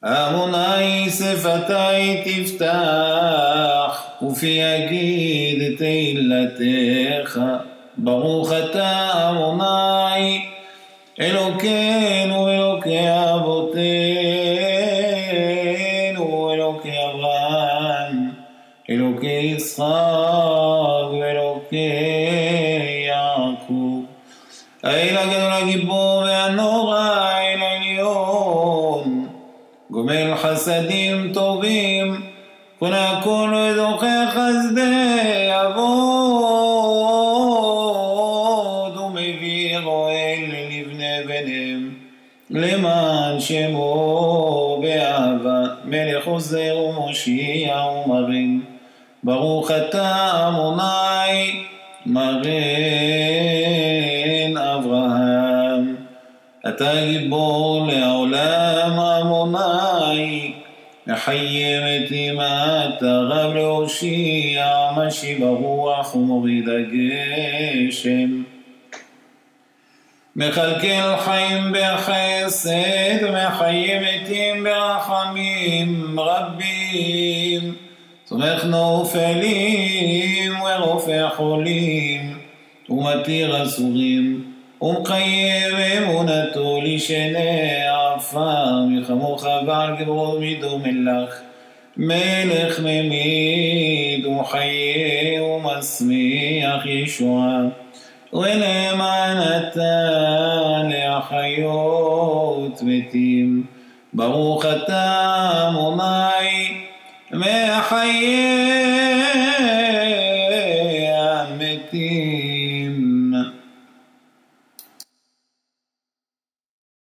אדוני שפתי תפתח, ופי יגיד תהילתך. ברוך אתה אדוני, אלוקינו אלוקי אבותינו, אלוקי אברהם, אלוקי יצחק ואלוקי יעקב. האל הגדול הגיבור והנורא, האל העליון, גומל חסדים טובים, קונה הכל ודוחה חסדי אבות, ומביא רועל לבני בניהם, למען שמו באהבה, מלך עוזר ומושיע ומרין. ברוך אתה אדוני מרן אברהם, אתה גיבור לעולם אדוני, מחיה מתים אתה, רב להושיע, משי ברוח ומוריד הגשם. מכלכל חיים בחסד, ומחיה מתים ברחמים רבים. סומך נופלים ורופא חולים, ומתיר אסורים, ומקיים אמונתו לשני עפר. מלחמוך בעל גברות מידו מלך, מלך ממית וחיה ומשמיח ישועה, ולמען אתה להחיות מתים. ברוך אתה אדוני מחיה